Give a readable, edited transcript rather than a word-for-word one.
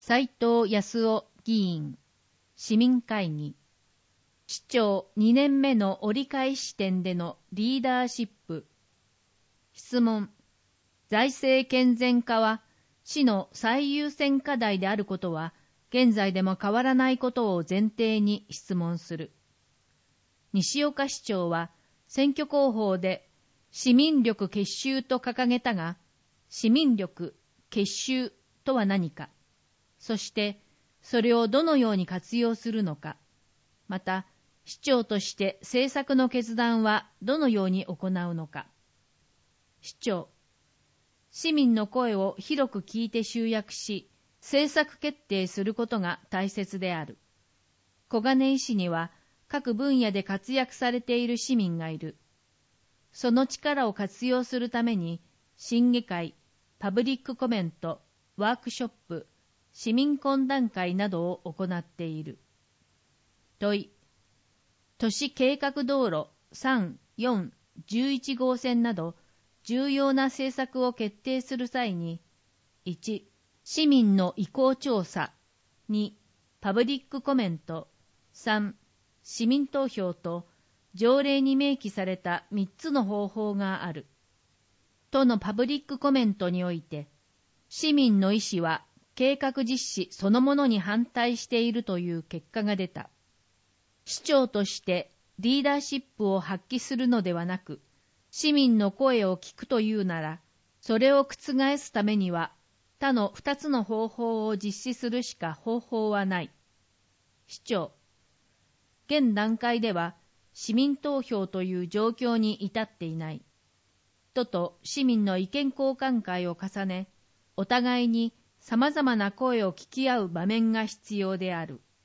斉藤康夫議員、市民会議。市長2年目の折り返し点でのリーダーシップ。質問。財政健全化は市の最優先課題であることは現在でも変わらないことを前提に質問する。西岡市長は選挙公報で市民力結集と掲げたが、市民力結集とは何か、そしてそれをどのように活用するのか、また市長として政策の決断はどのように行うのか。市長、市民の声を広く聞いて集約し、政策決定することが大切である。小金井市には各分野で活躍されている市民がいる。その力を活用するために、審議会、パブリックコメント、ワークショップ、市民懇談会などを行っている。問い。都市計画道路3、4、11号線など重要な政策を決定する際に、1、市民の意向調査、2、パブリックコメント、3、市民投票と条例に明記された3つの方法がある。都のパブリックコメントにおいて、市民の意思は計画実施そのものに反対しているという結果が出た。市長としてリーダーシップを発揮するのではなく、市民の声を聞くというなら、それを覆すためには、他の2つの方法を実施するしか方法はない。市長、現段階では市民投票という状況に至っていない。都と市民の意見交換会を重ね、お互いに様々な声を聞き合う場面が必要である。